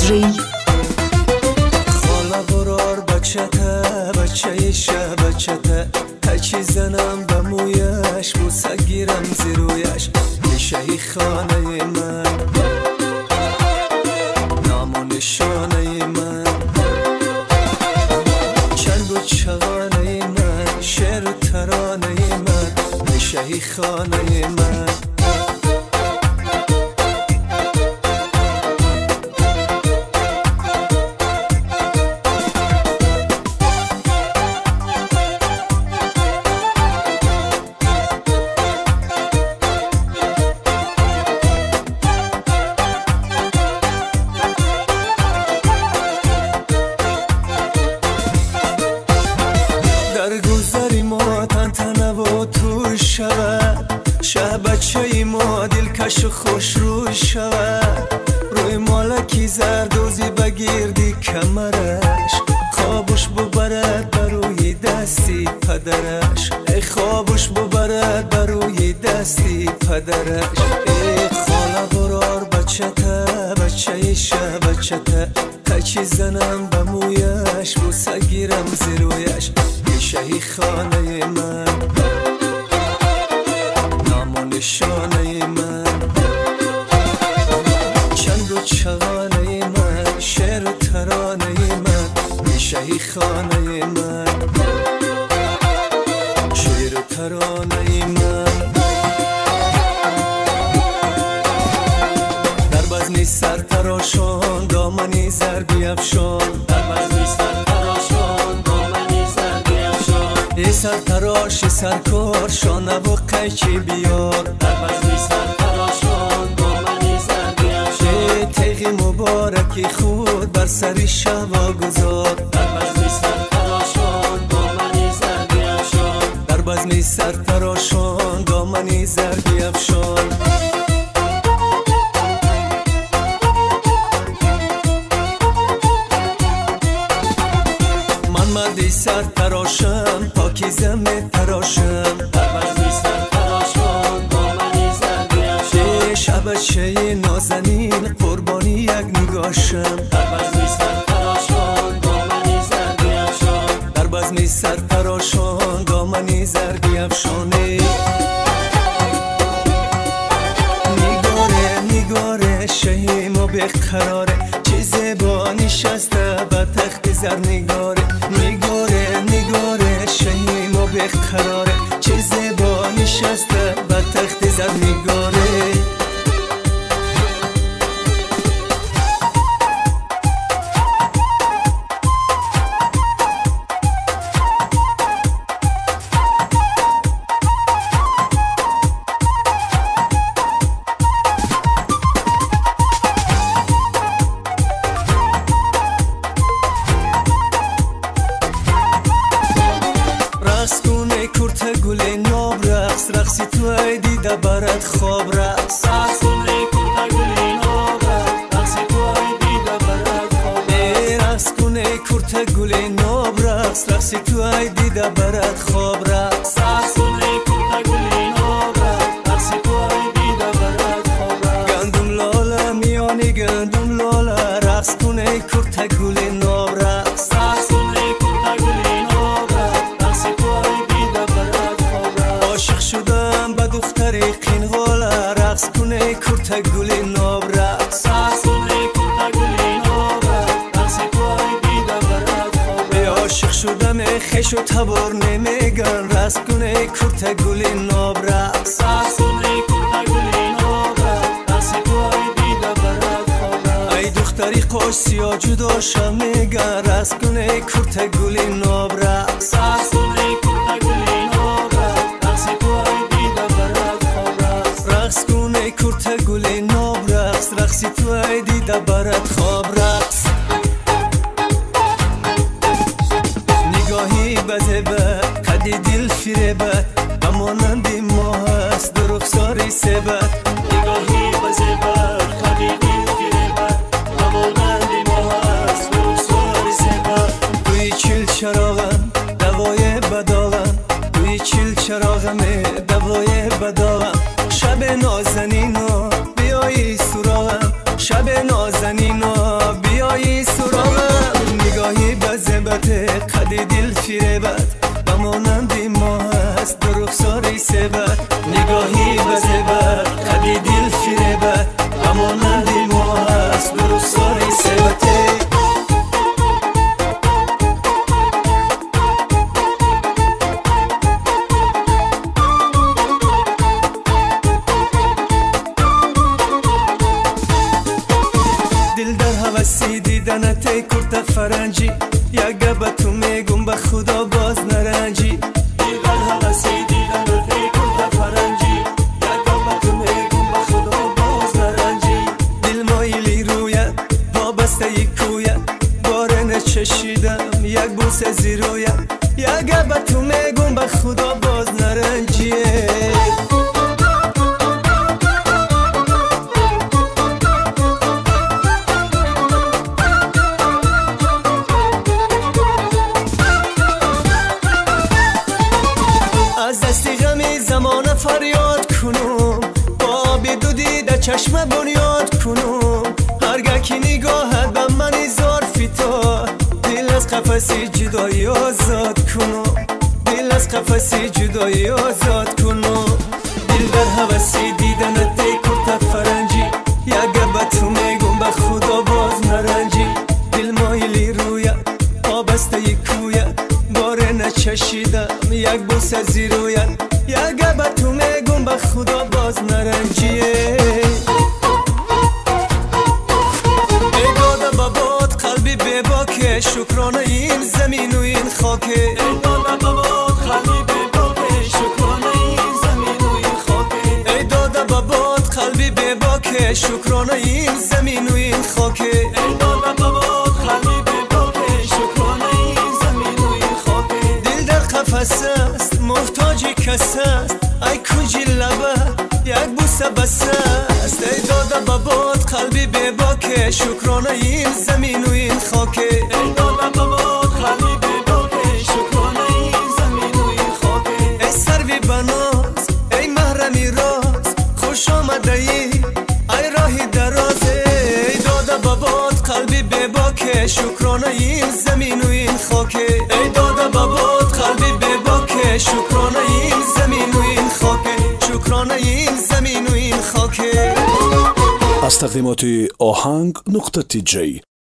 Dj خاله برار بچته بچه شبچته تکی زنم به مویش بوسه گیرم زیرویش میشه خانه من نام و نشانه من چنگ و چغانه من شعر و ترانه من میشه خانه من گذری ما تنتنه و تو شود شه بچه ما دلکش و خوش روی شود روی مالکی زردوزی بگیردی کمرش خوابش ببرد بروی دستی پدرش ای خوابش ببرد بروی دستی پدرش ای خاله برار بچته بچه شه بچته تکی زنم به مویش بوسه گیرم زیرویش میشه خانه من نام و نشانه من چنگ و چغانه من شعر و ترانه من میشه خانه من شعر و ترانه من در بزمی سرتراشان دامنی زردی افشان در بزمی سرتراشان دامنی زردی افشان ای سرتراش سرکار شانه و قیچی بیار در بزمی سرتراشان دامنی زردی افشان ای تیغ مبارکی خود بر سری شوا گذار در بزمی سرتراشان دامنی زردی افشان در بزمی سرتراشان دامنی زردی افشان مردی سر تراشم پاکیزه می تراشم در بزمی سر تراشان دامنی زردی افشان شبچه نازنین قربانی یک نگاشم در بزمی سر تراشان دامنی زردی افشان در بزمی سر تراشان دامنی زردی افشانه نگاره شهیما بقراره چه زیبا نشسته به تخت زر نگاره شهیما بقراره چه زیبا نشسته به تخت زر نگاره رقص کنه کرته گل ناب رقص رقصی تو ای دیده برد خواب رقص رقص کنه کرته گل ناب رقصی تو ای دیده برد خواب رقص کنه کرته گل ناب رقص رقصی تو ای دیده برد خواب رقص رقص کنه کرته گل ناب رقصی تو ای دیده برد خواب رقص گندم لاله میانی گندم لاله رقص کنه کرته گل ناب رقص رقص کنه کرته گل ناب رقصی تو ای دیده برد خواب رقص عاشق شدم به دختر قینغاله رقص کنه کرته گل ناب رقص رقص کنه کرته گل ناب رقصی تو ای دیده برد خواب رقص عاشق شدم خش و تبار نمیگن رقص کنه کرته گل ناب رقص رقص کنه کرته گل ناب رقصی تو ای دیده برد خواب رقص ای دختری قاش سیاه جدا شم میگن رقص کنه کرته گل ناب رقص رقص کنه کرته گل ناب رقصی تو ای دیده برد خواب رقص رقص کنه کرته گل ناب رقص رقصی تو ای دیده برد خواب رقص نگاهی بزبه قدی دل فریبه همانندی ما هست در رخساری سبت نگاهی بزبه قدی دل فریبه همانندی ما هست در رخساری سبت توی چیل چراغم دوای بداغم توی چیل چراغم دوای بداغم شب نازنینا بیایی سراغم شب نازنینا بیایی هوسی دیدنت ای کرد فرنجی، یک گب تو میگم به خدا باز نرنجی. دیگر هوسی دیدنت ای کرد فرنجی، یک گب تو میگم به خدا باز نرنجی. دل مایلی رویت وابسته یک کویت، باره نچشیدم یک بوسه زیرویت، یک گب تو میگم به خدا باز نرنجیه. از دستی غمی زمان فریاد کنم، با آبی دو دیده چشم بنیاد کنم. هرگه که نگاهت به منی ظرفی تا، دل از قفسی جدایی آزاد کنم، دل از قفسی جدایی آزاد کنم. دل در هوسی دیدنت ای کرد فرنجی، یک گب تو میگم به خدا باز نرنجی. دل مایلی رویت آبسته یک کویت، باره نچشیدم یک بوسه زیرویت، یک گب تو میگم به خدا باز نرنجیه. ای داده بابات قلبی بباکه، شکرانه این زمین و این خاکه. ای داده بابات قلبی بباکه، شکرانه این زمین و این خاکه. ای داده بابات قلبی بباکه، شکرانه این زمین و این خاکه. ای داده بابات قلبی بباکه، شکرانه این زمین و این خاکه. دل در قفس است محتاجی کس است، ای کجی لبه یک بوسه بس است. ای داده بابات قلبی بباکه، شکرانه این زمین و این خاکه. ای داده بابات قلبی بباکه، شکرانه این زمین و این خاکه. ای سروی بناز ای محرمی راز، خوش آمده ای راهی دراز. ای داده بابات قلبی بباکه، شکرانه این زمین و این خاکه. ای داده بابات قلبی بباکه، شکرانه این زمین و این خاکه، شکرانه این زمین و این خاکه. از تقدیمات آهنگ نقطه تی جی